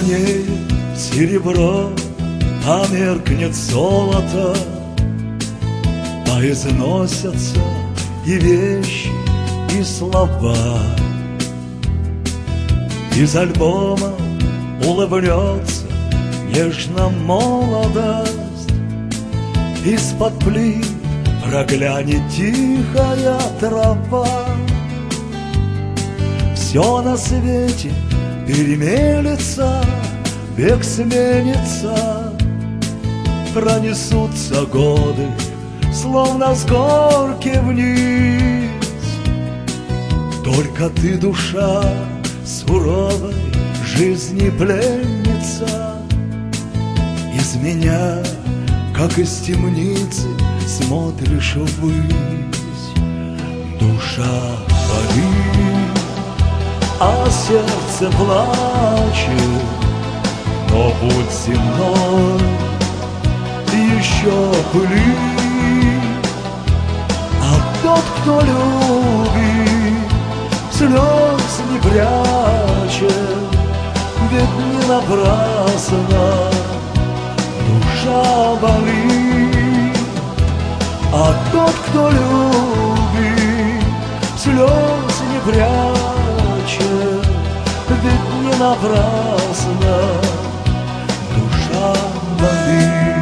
Потемнеет серебро, померкнет золото, поизносятся и вещи, и слова. Из альбома улыбнется нежно молодость, из-под плит проглянет тихая трава. Все на свете перемелется, век сменится, пронесутся годы, словно с горки вниз. Только ты, душа, суровой жизни пленница, из меня, как из темницы, смотришь ввысь. Душа болит, а сердце плачет, но путь земной еще пылит. А тот, кто любит, слез не прячет, ведь не напрасно душа болит. А тот, кто любит, слез не прячет, ведь не напрасно душа болит.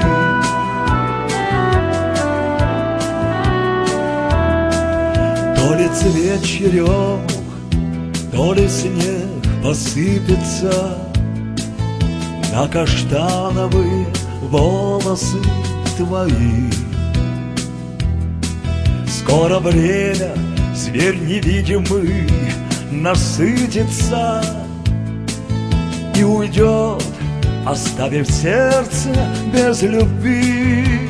То ли цвет черемух, то ли снег посыпется на каштановые волосы твои. Скоро время, зверь невидимый, насытится и уйдет, оставив сердце без любви.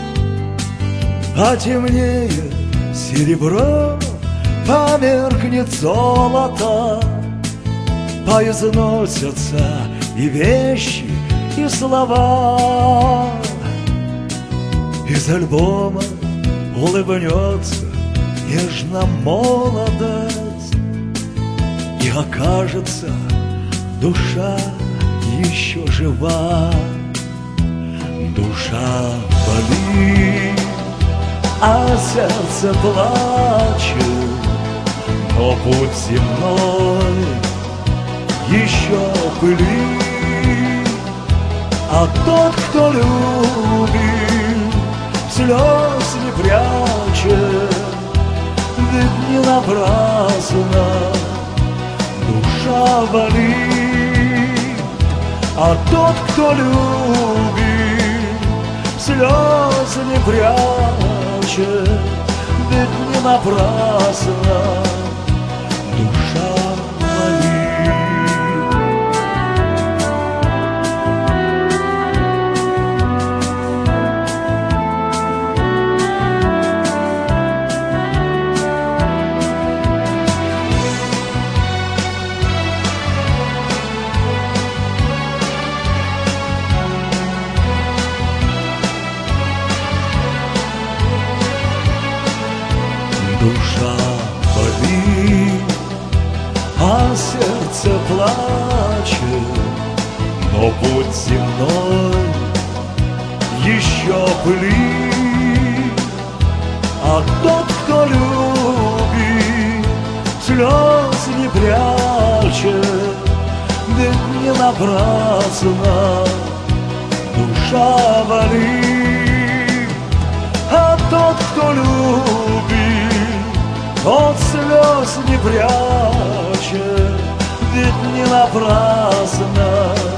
А темнее серебро, померкнет золото, поизносятся и вещи, и слова. Из альбома улыбнется нежно молодость, и окажется душа еще жива. Душа болит, а сердце плачет, но путь земной еще пылит. А тот, кто любит, слез не прячет, ведь не напрасно душа болит. А тот, кто любит, слез не прячет, ведь не напрасно душа болит. Душа болит, а сердце плачет, но путь земной еще пылит. А тот, кто любит, слез не прячет, ведь не напрасно душа болит. А тот, кто любит, он слез не прячет, ведь не напрасно